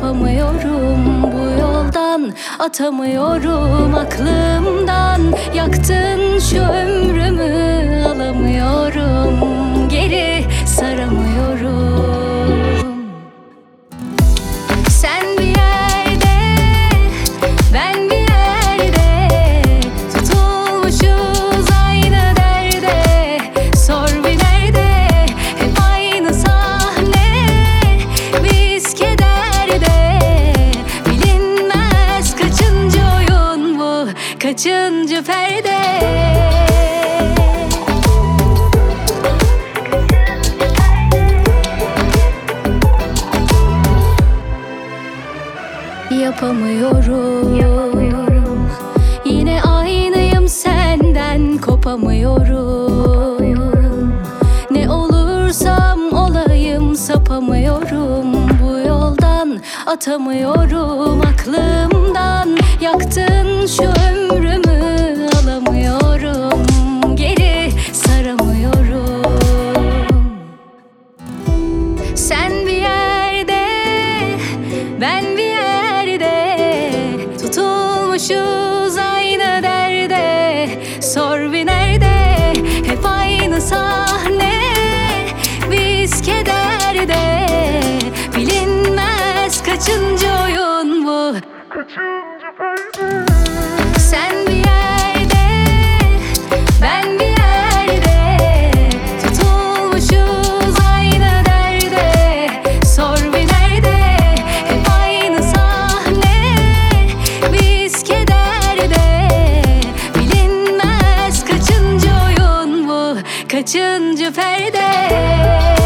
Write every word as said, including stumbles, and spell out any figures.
Yapamıyorum bu yoldan, atamıyorum aklımdan. Yaktın şu ömrümü, alamıyorum geri, saramıyorum. Sen bir yerde, ben bir yerde, tutulmuşuz aynı derde. Sor bir nerede, hep aynı sahne, biz kederde. Bilinmez kaçıncı oyun bu, kaçıncı perde. Yapamıyorum, Yapamıyorum. Yine aynıyım senden, kopamıyorum. Ne olursam olayım, sapamıyorum bu yoldan, atamıyorum aklımdan. Yaktın şu ömrümü, alamıyorum geri, saramıyorum. Sen bir yerde, ben bir yerde, tutulmuşuz aynı derde. Sor bir nerede, hep aynı sahne, biz kederde. Bilinmez kaçıncı oyun bu, kaçıncı perde. Sen bir yerde, ben bir yerde, tutulmuşuz aynı derde. Sor bir nerede, hep aynı sahne, biz kederde. Bilinmez kaçıncı oyun bu, kaçıncı perde.